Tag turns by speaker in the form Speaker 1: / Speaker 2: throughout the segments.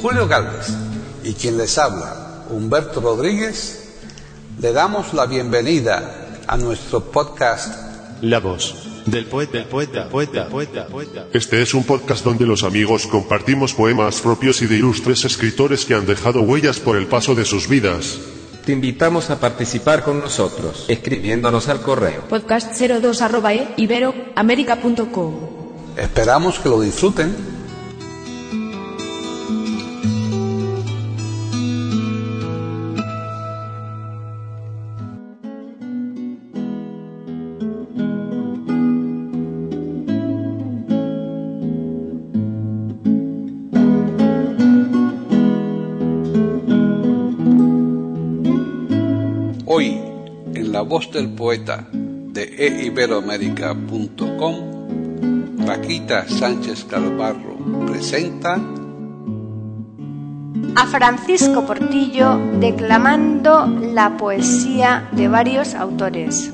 Speaker 1: Julio Galvez y quien les habla, Humberto Rodríguez, le damos la bienvenida a nuestro podcast
Speaker 2: La voz del poeta.
Speaker 3: Este es un podcast donde los amigos compartimos poemas propios y de ilustres escritores que han dejado huellas por el paso de sus vidas.
Speaker 4: Te invitamos a participar con nosotros, escribiéndonos al correo
Speaker 5: podcast02@iberoamerica.com.
Speaker 1: Esperamos que lo disfruten. Hoy, en La Voz del Poeta de eiberoamerica.com, Paquita Sánchez Galvarro presenta
Speaker 6: a Francisco Portillo declamando la poesía de varios autores.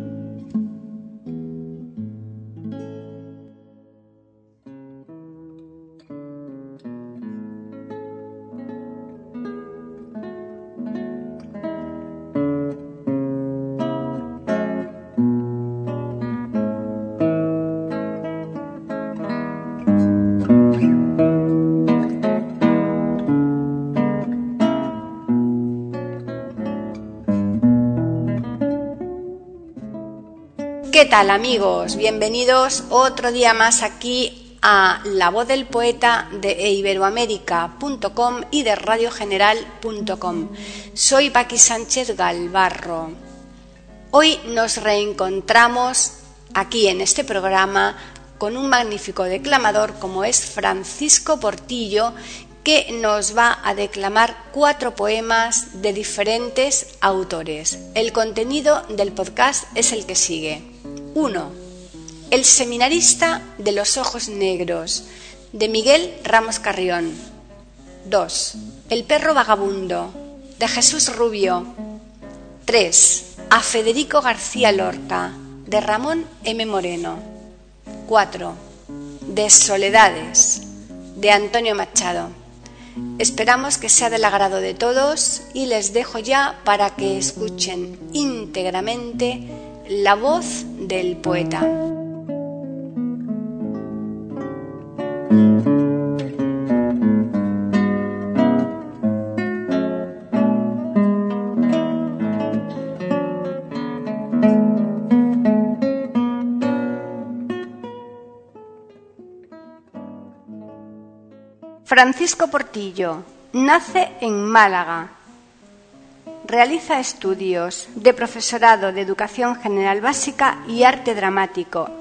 Speaker 6: ¿Qué tal, amigos? Bienvenidos otro día más aquí a La Voz del Poeta de eiberoamerica.com y de radiogeneral.com. Soy Paqui Sánchez Galvarro. Hoy nos reencontramos aquí en este programa con un magnífico declamador como es Francisco Portillo, que nos va a declamar 4 poemas de diferentes autores. El contenido del podcast es el que sigue. 1. El seminarista de los ojos negros, de Miguel Ramos Carrión. 2. El perro vagabundo, de Jesús Rubio. 3. A Federico García Lorca, de Ramón M. Moreno. 4. De Soledades, de Antonio Machado. Esperamos que sea del agrado de todos y les dejo ya para que escuchen íntegramente la voz del poeta. Francisco Portillo nace en Málaga. Realiza estudios de profesorado de Educación General Básica y Arte Dramático.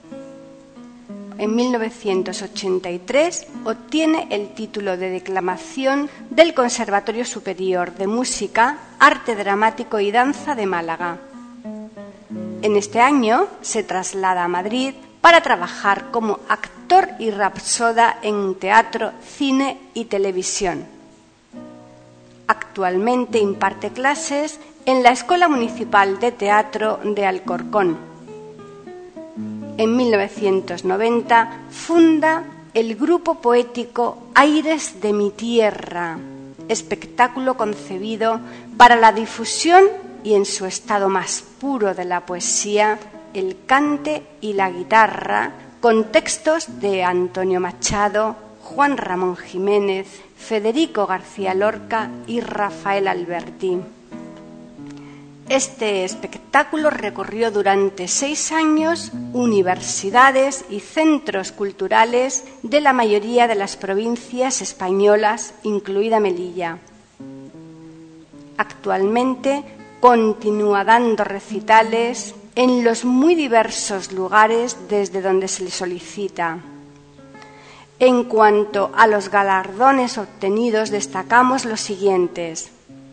Speaker 6: En 1983 obtiene el título de declamación del Conservatorio Superior de Música, Arte Dramático y Danza de Málaga. En este año se traslada a Madrid para trabajar como actor y rapsoda en teatro, cine y televisión. Actualmente imparte clases en la Escuela Municipal de Teatro de Alcorcón. En 1990 funda el grupo poético Aires de mi Tierra, espectáculo concebido para la difusión y en su estado más puro de la poesía, el cante y la guitarra, con textos de Antonio Machado, Juan Ramón Jiménez, Federico García Lorca y Rafael Alberti. Este espectáculo recorrió durante 6 años universidades y centros culturales de la mayoría de las provincias españolas, incluida Melilla. Actualmente continúa dando recitales en los muy diversos lugares desde donde se le solicita. En cuanto a los galardones obtenidos, destacamos los siguientes.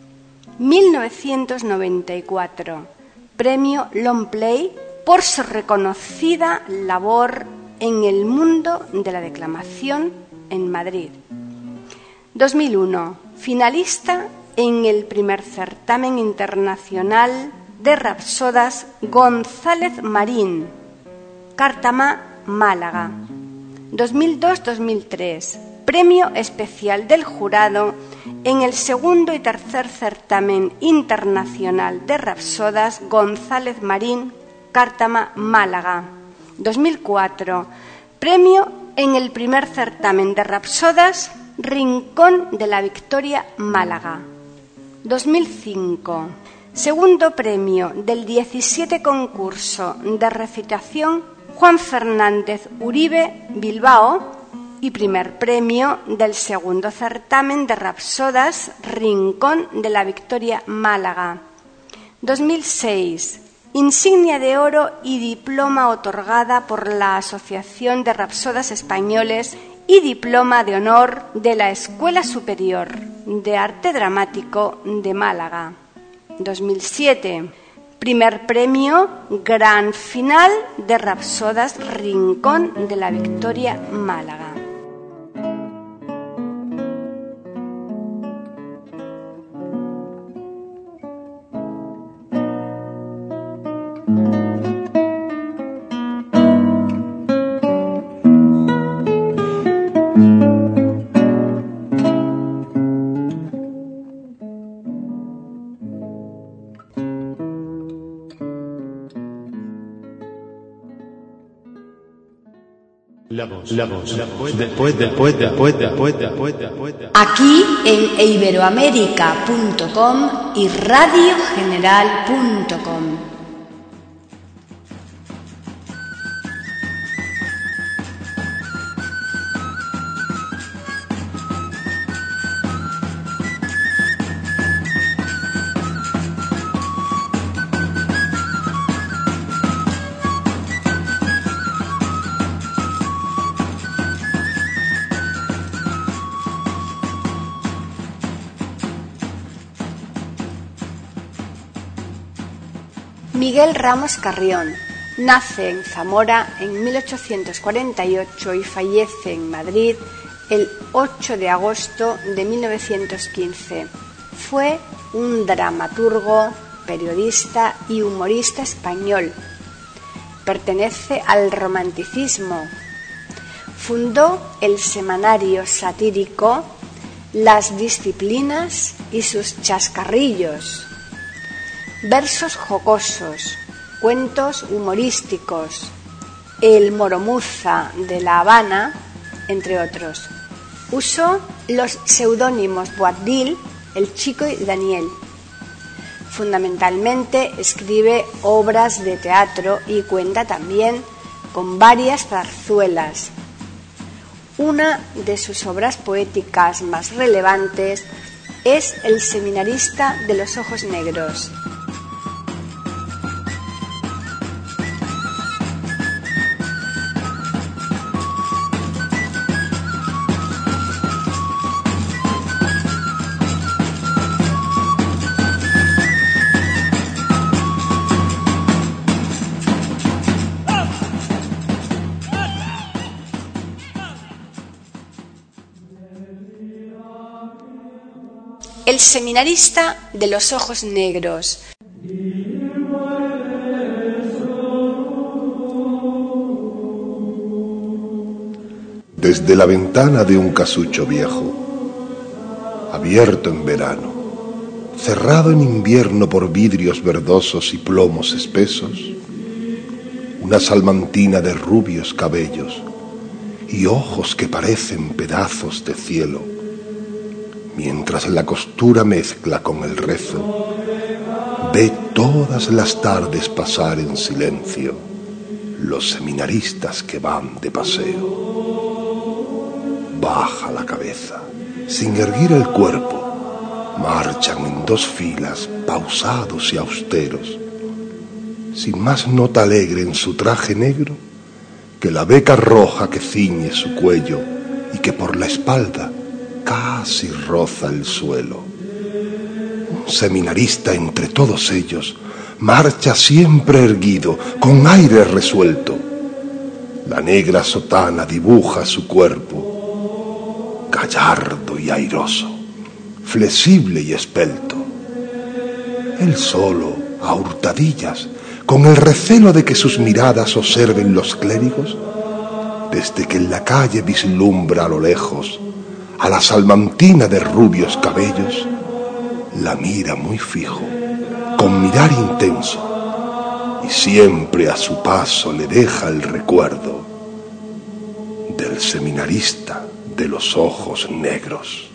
Speaker 6: 1994, Premio Long Play por su reconocida labor en el mundo de la declamación en Madrid. 2001, finalista en el primer certamen internacional de rapsodas González Marín, Cártama, Málaga. 2002-2003, premio especial del jurado en el segundo y tercer certamen internacional de rapsodas González Marín, Cártama, Málaga. 2004, premio en el primer certamen de rapsodas Rincón de la Victoria, Málaga. 2005, segundo premio del 17 concurso de recitación Juan Fernández Uribe, Bilbao, y primer premio del segundo certamen de rapsodas Rincón de la Victoria, Málaga. 2006, insignia de oro y diploma otorgada por la Asociación de Rapsodas Españoles y diploma de honor de la Escuela Superior de Arte Dramático de Málaga. 2007, primer premio Gran Final de Rapsodas Rincón de la Victoria, Málaga.
Speaker 2: La voz. Después del poeta.
Speaker 6: Aquí en iberoamerica.com y radiogeneral.com. Miguel Ramos Carrión nace en Zamora en 1848 y fallece en Madrid el 8 de agosto de 1915. Fue un dramaturgo, periodista y humorista español. Pertenece al romanticismo. Fundó el semanario satírico Las Disciplinas y sus chascarrillos. Versos jocosos, cuentos humorísticos, El Moromuza de La Habana, entre otros. Usó los seudónimos Boabdil, El Chico y Daniel. Fundamentalmente escribe obras de teatro y cuenta también con varias zarzuelas. Una de sus obras poéticas más relevantes es El seminarista de los ojos negros. El seminarista de los ojos negros.
Speaker 5: Desde la ventana de un casucho viejo, abierto en verano, cerrado en invierno por vidrios verdosos y plomos espesos, una salmantina de rubios cabellos y ojos que parecen pedazos de cielo, mientras la costura mezcla con el rezo, ve todas las tardes pasar en silencio los seminaristas que van de paseo. Baja la cabeza, sin erguir el cuerpo, marchan en dos filas, pausados y austeros, sin más nota alegre en su traje negro que la beca roja que ciñe su cuello y que por la espalda casi roza el suelo. Un seminarista entre todos ellos marcha siempre erguido, con aire resuelto. La negra sotana dibuja su cuerpo, gallardo y airoso, flexible y esbelto. Él solo, a hurtadillas, con el recelo de que sus miradas observen los clérigos, desde que en la calle vislumbra a lo lejos a la salmantina de rubios cabellos, la mira muy fijo, con mirar intenso, y siempre a su paso le deja el recuerdo del seminarista de los ojos negros.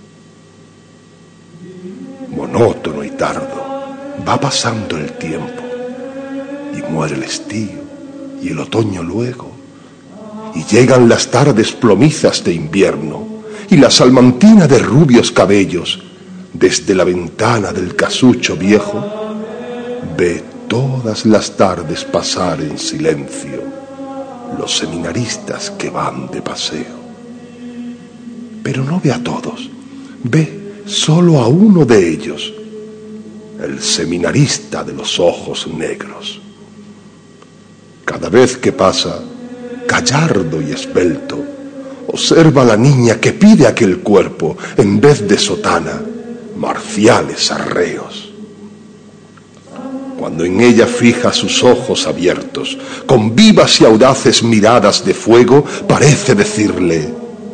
Speaker 5: Monótono y tardo va pasando el tiempo, y muere el estío y el otoño luego, y llegan las tardes plomizas de invierno, y la salmantina de rubios cabellos, desde la ventana del casucho viejo, ve todas las tardes pasar en silencio los seminaristas que van de paseo. Pero no ve a todos, ve solo a uno de ellos, el seminarista de los ojos negros. Cada vez que pasa, gallardo y esbelto, observa a la niña que pide aquel cuerpo, en vez de sotana, marciales arreos. Cuando en ella fija sus ojos abiertos, con vivas y audaces miradas de fuego, parece decirle: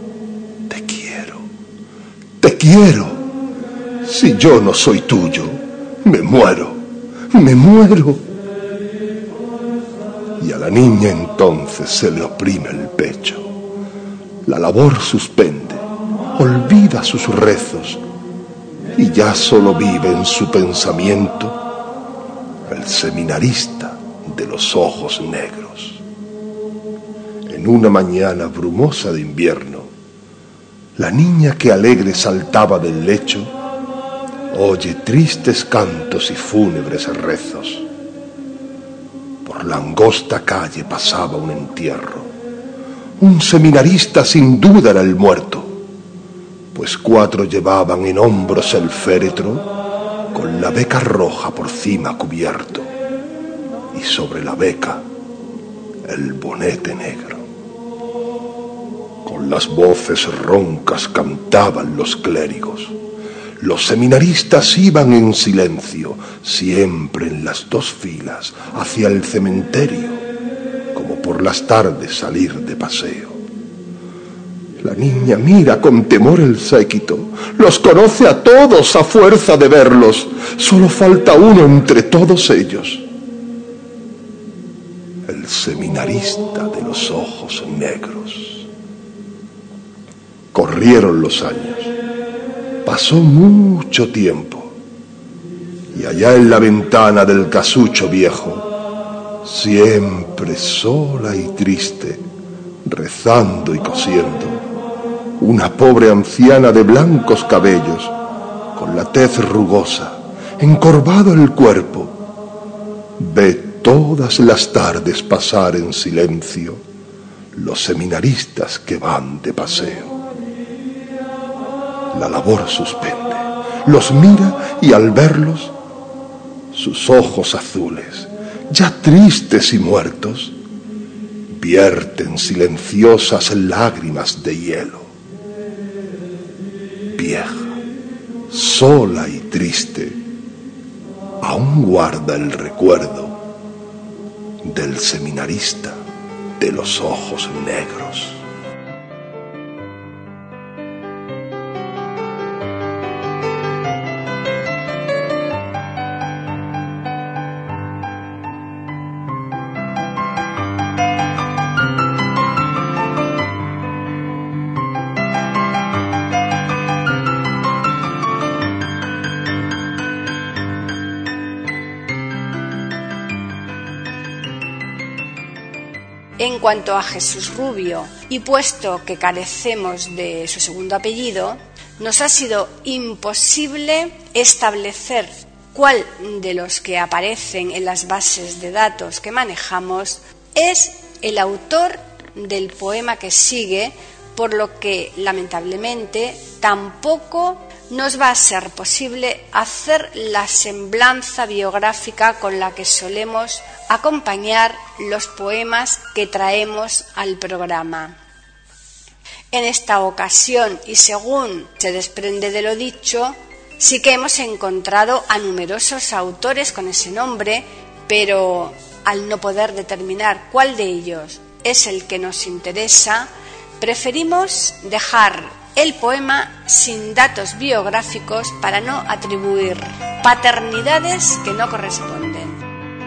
Speaker 5: te quiero. Si yo no soy tuyo, me muero. Y a la niña entonces se le oprime el pecho. La labor suspende, olvida sus rezos, y ya solo vive en su pensamiento el seminarista de los ojos negros. En una mañana brumosa de invierno, la niña que alegre saltaba del lecho oye tristes cantos y fúnebres rezos. Por la angosta calle pasaba un entierro. Un seminarista sin duda era el muerto, pues 4 llevaban en hombros el féretro, con la beca roja por cima cubierto, y sobre la beca el bonete negro. Con las voces roncas cantaban los clérigos. Los seminaristas iban en silencio, siempre en las 2 filas, hacia el cementerio, como por las tardes salir de paseo. La niña mira con temor el séquito, los conoce a todos a fuerza de verlos, solo falta uno entre todos ellos, el seminarista de los ojos negros. Corrieron los años, pasó mucho tiempo, y allá en la ventana del casucho viejo, siempre sola y triste, rezando y cosiendo, una pobre anciana de blancos cabellos, con la tez rugosa, encorvado el cuerpo, ve todas las tardes pasar en silencio los seminaristas que van de paseo. La labor suspende, los mira y al verlos, sus ojos azules, ya tristes y muertos, vierten silenciosas lágrimas de hielo. Vieja, sola y triste, aún guarda el recuerdo del seminarista de los ojos negros.
Speaker 6: En cuanto a Jesús Rubio, y puesto que carecemos de su segundo apellido, nos ha sido imposible establecer cuál de los que aparecen en las bases de datos que manejamos es el autor del poema que sigue, por lo que lamentablemente tampoco nos va a ser posible hacer la semblanza biográfica con la que solemos acompañar los poemas que traemos al programa. En esta ocasión, y según se desprende de lo dicho, sí que hemos encontrado a numerosos autores con ese nombre, pero al no poder determinar cuál de ellos es el que nos interesa, preferimos dejar el poema sin datos biográficos para no atribuir paternidades que no corresponden.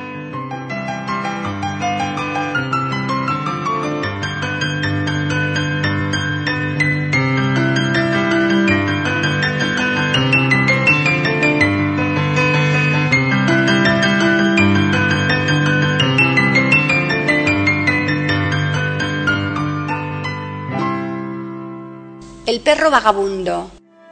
Speaker 6: El perro vagabundo.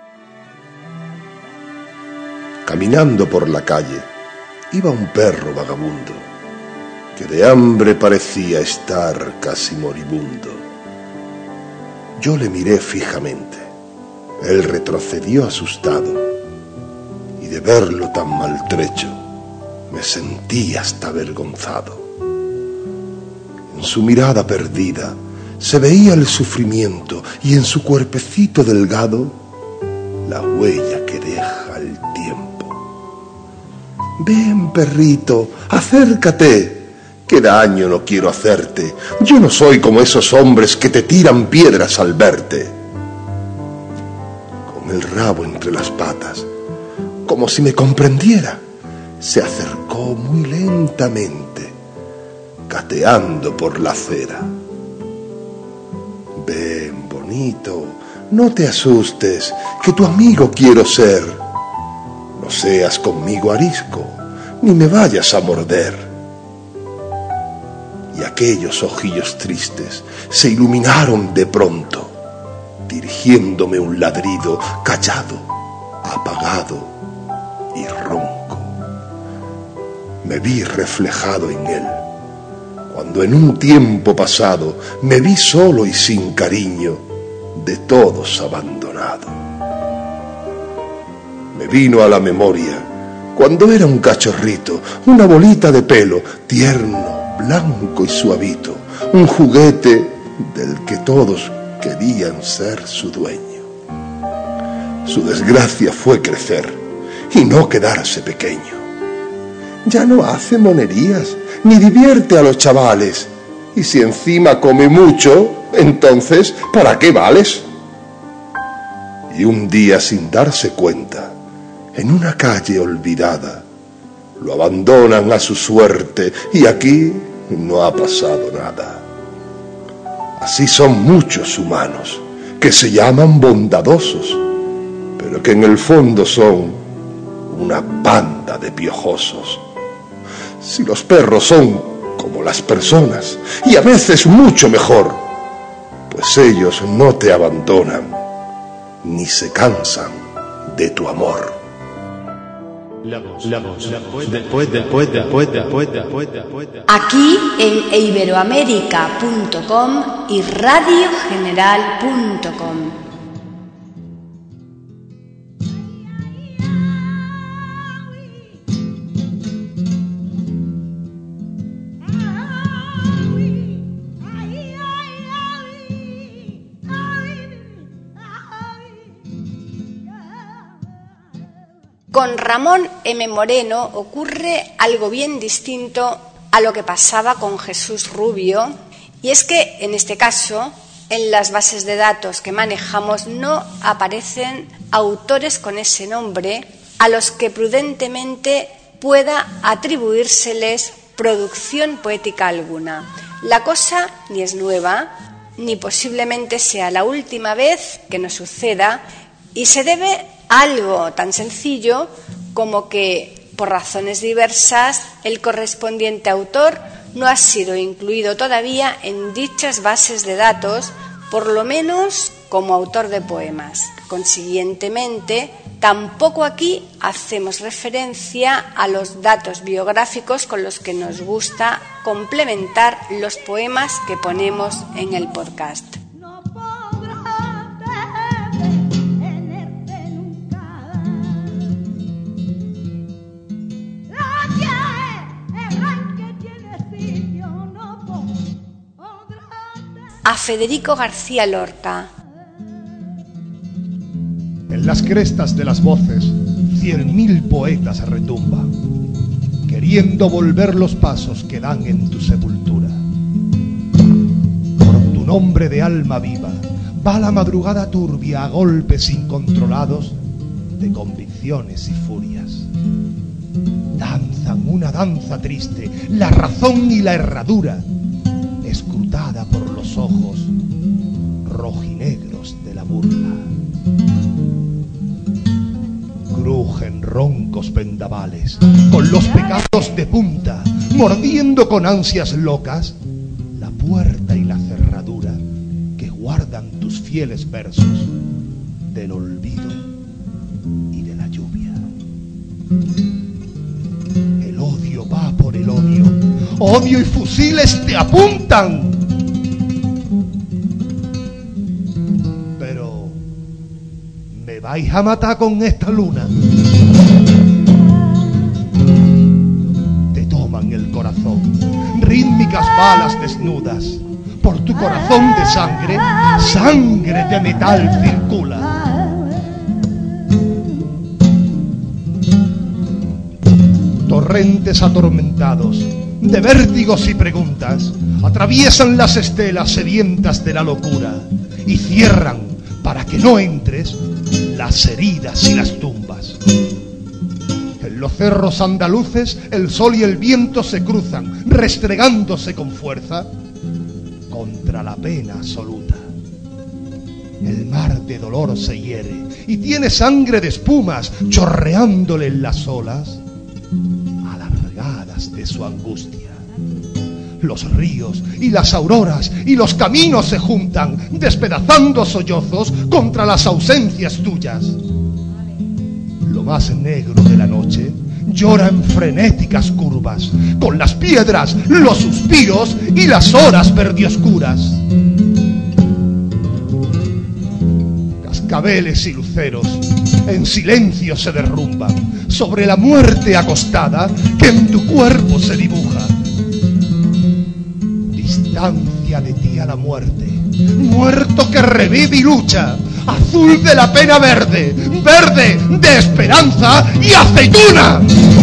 Speaker 5: Caminando por la calle, iba un perro vagabundo, que de hambre parecía estar casi moribundo. Yo le miré fijamente. Él retrocedió asustado, y de verlo tan maltrecho, me sentí hasta avergonzado. En su mirada perdida se veía el sufrimiento, y en su cuerpecito delgado la huella que deja el tiempo. Ven, perrito, acércate, que daño no quiero hacerte. Yo no soy como esos hombres que te tiran piedras al verte. Con el rabo entre las patas, como si me comprendiera, se acercó muy lentamente, gateando por la acera. Ven, bonito, no te asustes, que tu amigo quiero ser. No seas conmigo arisco, ni me vayas a morder. Y aquellos ojillos tristes se iluminaron de pronto, dirigiéndome un ladrido callado, apagado y ronco. Me vi reflejado en él, cuando en un tiempo pasado me vi solo y sin cariño, de todos abandonado. Me vino a la memoria cuando era un cachorrito, una bolita de pelo, tierno, blanco y suavito, un juguete del que todos querían ser su dueño. Su desgracia fue crecer y no quedarse pequeño. Ya no hace monerías, ni divierte a los chavales, y si encima come mucho, entonces, ¿para qué vales? Y un día, sin darse cuenta, en una calle olvidada, lo abandonan a su suerte, y aquí no ha pasado nada. Así son muchos humanos, que se llaman bondadosos, pero que en el fondo son una banda de piojosos. Si los perros son como las personas, y a veces mucho mejor, pues ellos no te abandonan, ni se cansan de tu amor.
Speaker 6: Aquí en iberoamerica.com y radiogeneral.com. Con Ramón M. Moreno ocurre algo bien distinto a lo que pasaba con Jesús Rubio, y es que en este caso, en las bases de datos que manejamos no aparecen autores con ese nombre a los que prudentemente pueda atribuírseles producción poética alguna. La cosa ni es nueva, ni posiblemente sea la última vez que nos suceda, y se debe a algo tan sencillo como que, por razones diversas, el correspondiente autor no ha sido incluido todavía en dichas bases de datos, por lo menos como autor de poemas. Consiguientemente, tampoco aquí hacemos referencia a los datos biográficos con los que nos gusta complementar los poemas que ponemos en el podcast. A Federico García Lorca.
Speaker 7: En las crestas de las voces, 100.000 poetas retumban, queriendo volver los pasos que dan en tu sepultura. Por tu nombre de alma viva, Va la madrugada turbia a golpes incontrolados de convicciones y furias. Danzan una danza triste, la razón y la herradura, escrutada por los ojos rojinegros de la burla. Crujen roncos vendavales, con los pecados de punta, mordiendo con ansias locas la puerta y la cerradura que guardan tus fieles versos del olvido y de la lluvia. El odio va por el odio, odio y fusiles te apuntan. Pero me vais a matar con esta luna. Te toman el corazón, rítmicas balas desnudas. Por tu corazón de sangre, sangre de metal circula. Torrentes atormentados, de vértigos y preguntas, atraviesan las estelas sedientas de la locura y cierran, para que no entres, las heridas y las tumbas. En los cerros andaluces el sol y el viento se cruzan, restregándose con fuerza contra la pena absoluta. El mar de dolor se hiere y tiene sangre de espumas chorreándole en las olas alargadas de su angustia. Los ríos y las auroras y los caminos se juntan, despedazando sollozos contra las ausencias tuyas. Lo más negro de la noche llora en frenéticas curvas, con las piedras, los suspiros y las horas verdioscuras. Cascabeles y luceros en silencio se derrumban sobre la muerte acostada que en tu cuerpo se dibuja. Distancia de ti a la muerte, muerto que revive y lucha, azul de la pena verde, verde de esperanza y aceituna.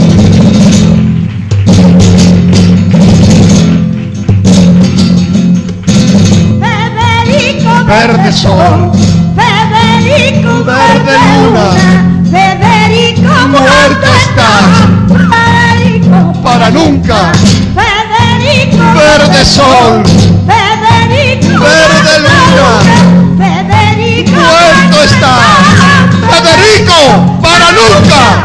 Speaker 8: Federico,
Speaker 7: verde sol,
Speaker 8: Federico,
Speaker 7: verde luna,
Speaker 8: Federico,
Speaker 7: muerto estás,
Speaker 8: Federico,
Speaker 7: para nunca.
Speaker 8: Federico,
Speaker 7: Verde sol,
Speaker 8: Federico,
Speaker 7: verde luna,
Speaker 8: Federico,
Speaker 7: muerto estás, Federico, para nunca.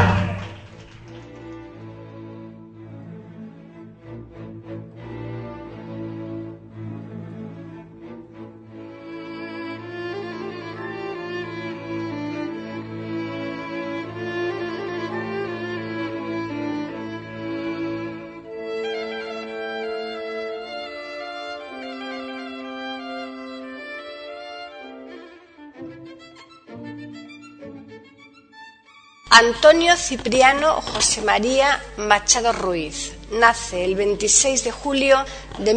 Speaker 6: Antonio Cipriano José María Machado Ruiz nace el 26 de julio de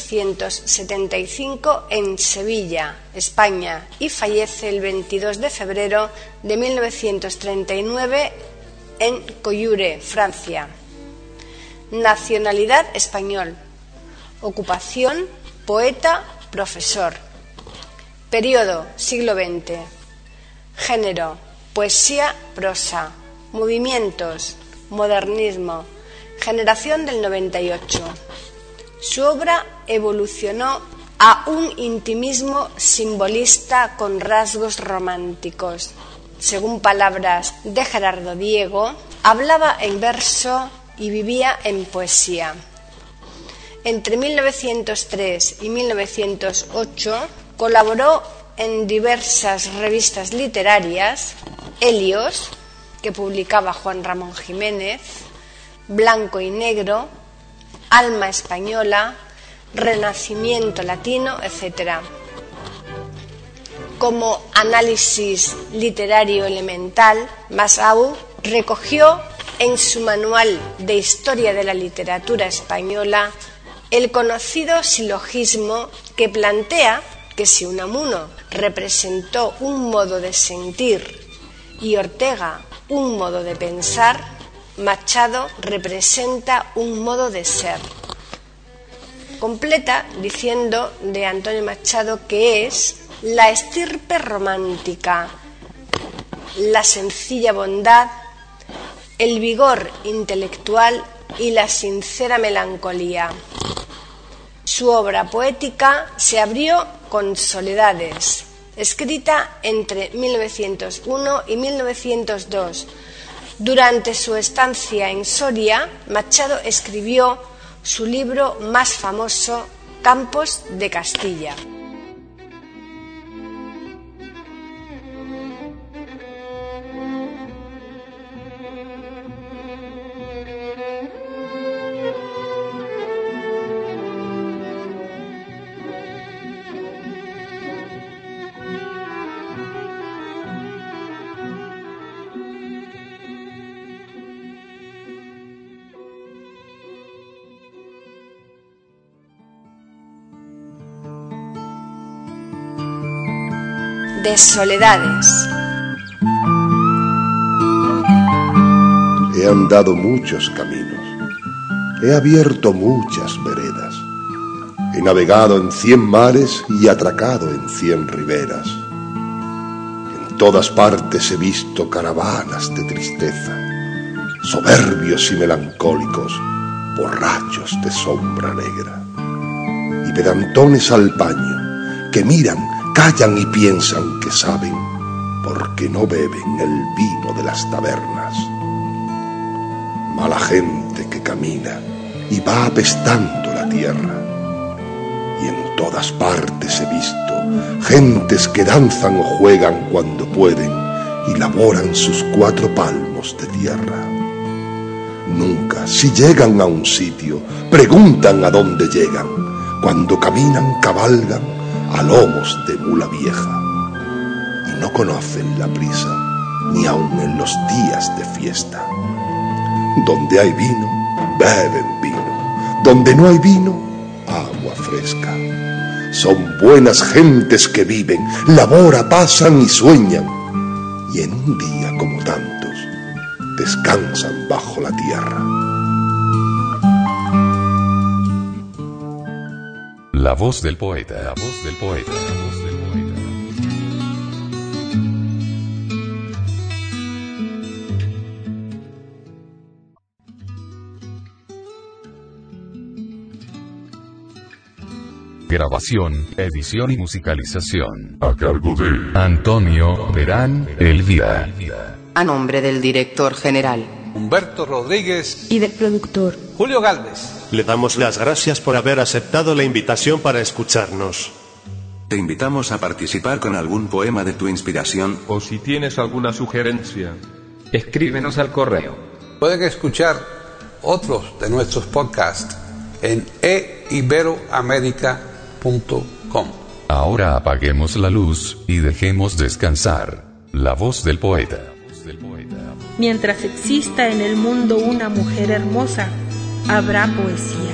Speaker 6: 1875 en Sevilla, España, y fallece el 22 de febrero de 1939 en Coyure, Francia. Nacionalidad español. Ocupación poeta, profesor. Periodo siglo XX. Género poesía, prosa. Movimientos: modernismo. Generación del 98. Su obra evolucionó a un intimismo simbolista con rasgos románticos. Según palabras de Gerardo Diego, hablaba en verso y vivía en poesía. Entre 1903 y 1908 colaboró en diversas revistas literarias: Helios, que publicaba Juan Ramón Jiménez, Blanco y Negro, Alma Española, Renacimiento Latino, etc. Como análisis literario elemental, Massaú recogió en su manual de Historia de la Literatura Española el conocido silogismo que plantea que si Unamuno representó un modo de sentir y Ortega un modo de pensar, Machado representa un modo de ser. Completa diciendo de Antonio Machado que es la estirpe romántica, la sencilla bondad, el vigor intelectual y la sincera melancolía. Su obra poética se abrió con Soledades, escrita entre 1901 y 1902. Durante su estancia en Soria, Machado escribió su libro más famoso, Campos de Castilla. De Soledades.
Speaker 5: He andado muchos caminos, he abierto muchas veredas, he navegado en 100 mares y atracado en 100 riberas. En todas partes he visto caravanas de tristeza, soberbios y melancólicos, borrachos de sombra negra, y pedantones al paño que miran, callan y piensan que saben, porque no beben el vino de las tabernas. Mala gente que camina y va apestando la tierra, y en todas partes he visto gentes que danzan o juegan cuando pueden y laboran sus 4 palmos de tierra. Nunca, si llegan a un sitio, preguntan a dónde llegan. Cuando caminan, cabalgan a lomos de mula vieja, y no conocen la prisa, ni aun en los días de fiesta. Donde hay vino, beben vino. Donde no hay vino, agua fresca. Son buenas gentes que viven, labora, pasan y sueñan, y en un día como tantos, descansan bajo la tierra.
Speaker 9: La voz del poeta, la voz del poeta, la voz del poeta. Grabación, edición y musicalización.
Speaker 3: A cargo de
Speaker 9: Antonio Verán Elvira.
Speaker 10: A nombre del director general
Speaker 1: Humberto Rodríguez
Speaker 8: y del productor
Speaker 1: Julio Gálvez.
Speaker 11: Le damos las gracias por haber aceptado la invitación para escucharnos.
Speaker 12: Te invitamos a participar con algún poema de tu inspiración.
Speaker 4: O si tienes alguna sugerencia, escríbenos al correo.
Speaker 1: Pueden escuchar otros de nuestros podcasts en eiberoamerica.com.
Speaker 9: Ahora apaguemos la luz y dejemos descansar la voz del poeta.
Speaker 8: Mientras exista en el mundo una mujer hermosa, habrá poesía.